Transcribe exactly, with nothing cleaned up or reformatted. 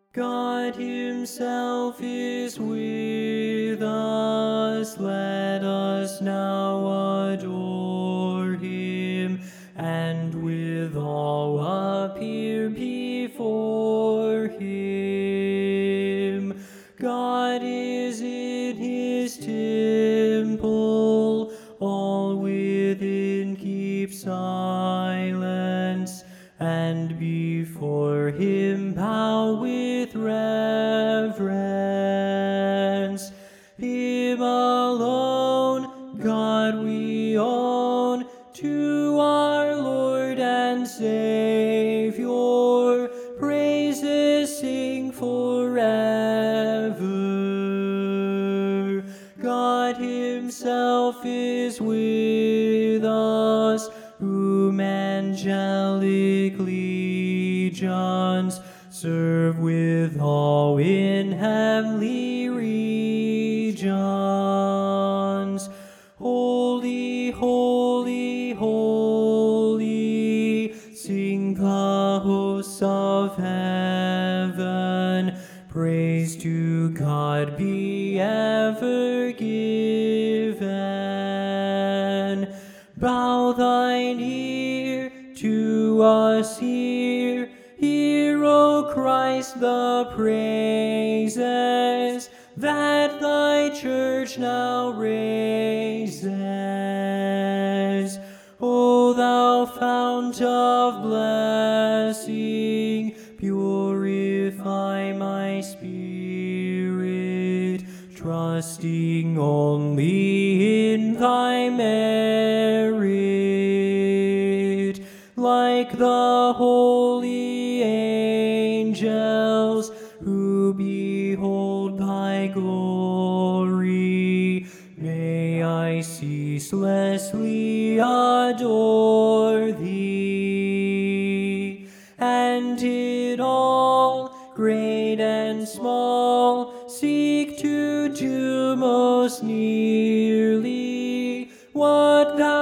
God himself is with us. Let us now adore him, and with all appear before him. God is in his temple, all within keep silence, and before him bow with reverence. Him alone, God, we own, to our Lord and Savior, praises sing forever. God himself is with us, whom angelic legions serve with awe in heavenly regions. Holy, holy, holy, sing the hosts of heaven. Praise to God be ever given. Bow thine ear to us here. Hear, O Christ, the praises that thy church now raises. O thou fount of blessing, purify my spirit, trusting only in thy merit. Like the holy angels who behold thy glory, may I ceaselessly adore thee, and in all, great and small, seek to do most nearly what thou